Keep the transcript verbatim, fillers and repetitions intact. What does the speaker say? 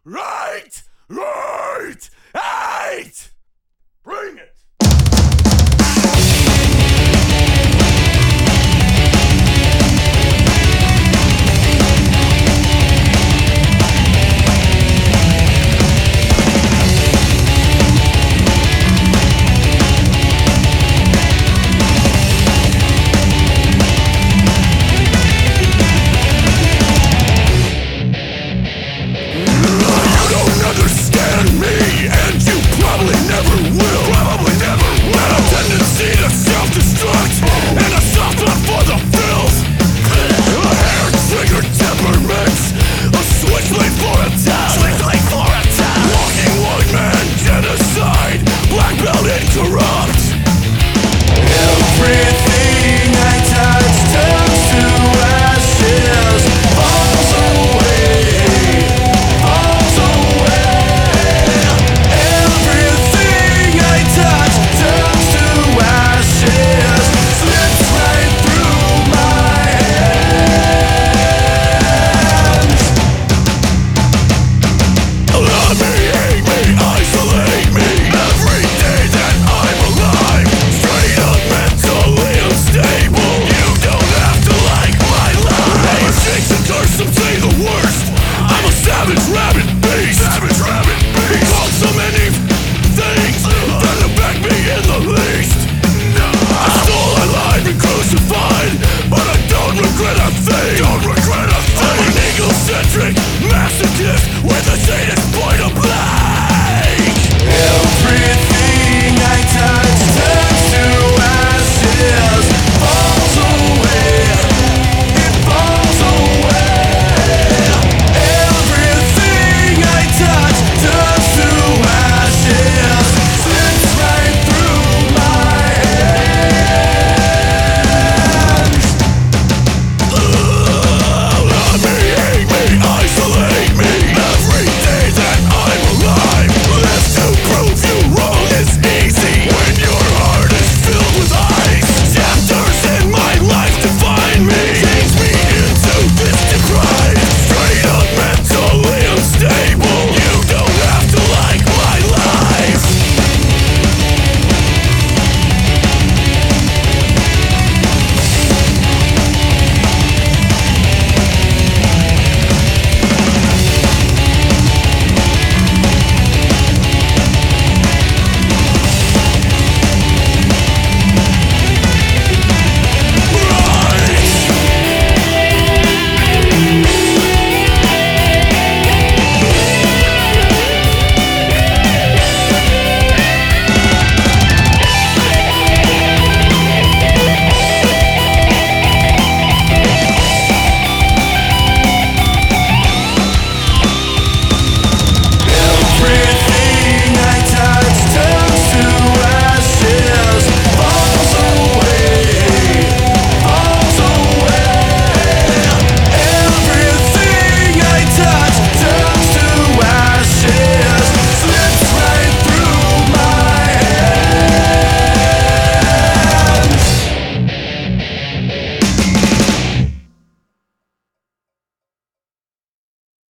right, right, eight. Bring it. Understand me, and you probably never will. Probably never will. And a tendency to self-destruct, and a soft spot for the filth. A hair-triggered temperament, a switchblade for attack. Switchblade for attack. Walking white man genocide, black belt incorrupt. Everything I touch turns to ashes, falls away. Don't regret a thing. I'm an egocentric masochist with a sadist point of blank. Everything